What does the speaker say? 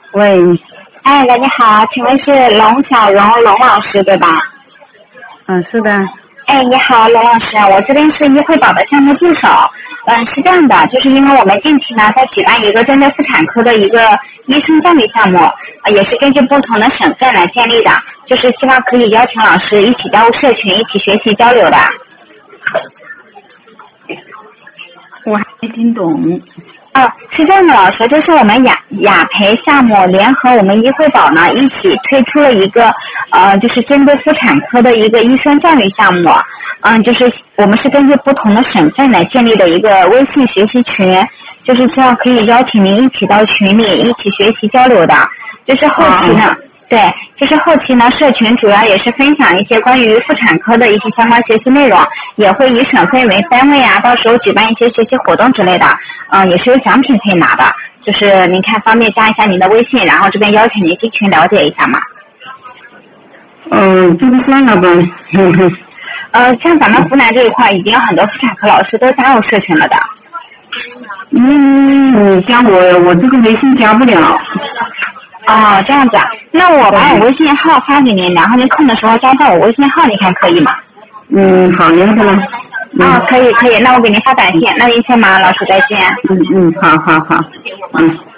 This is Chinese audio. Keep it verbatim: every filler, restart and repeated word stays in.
喂， 哎，喂，你好，请问是龙小荣龙老师对吧？ 嗯，是的。 哎，你好，龙老师，我这边是医惠宝的项目助手。嗯，是这样的，就是因为我们近期呢在举办一个针对妇产科的一个医生教育项目，呃、也是根据不同的省份来建立的，就是希望可以邀请老师一起加入社群，一起学习交流的。 我还没听懂。 哦，是这样的，老师，就是我们雅雅培项目联合我们医惠宝呢，一起推出了一个呃，就是针对妇产科的一个医生教育项目。嗯，就是我们是根据不同的省份来建立的一个微信学习群，就是希望可以邀请您一起到群里一起学习交流的。就是后期呢。嗯对，就是后期呢，社群主要也是分享一些关于妇产科的一些相关学习内容，也会以省份为单位啊，到时候举办一些学习活动之类的，嗯、呃，也是有奖品可以拿的。就是您看方便加一下您的微信，然后这边邀请您进群了解一下嘛。 嗯，这个算了吧。 呃，像咱们湖南这一块，已经有很多妇产科老师都加入社群了的。 嗯，你加我，我这个微信加不了。 哦，这样子啊，那我把我微信号发给您，然后您空的时候加上我微信号，你看可以吗？ 嗯，好呀，好了。 嗯、哦，可以可以，那我给您发短信，那您先忙，老师再见。 嗯嗯，好好好，嗯。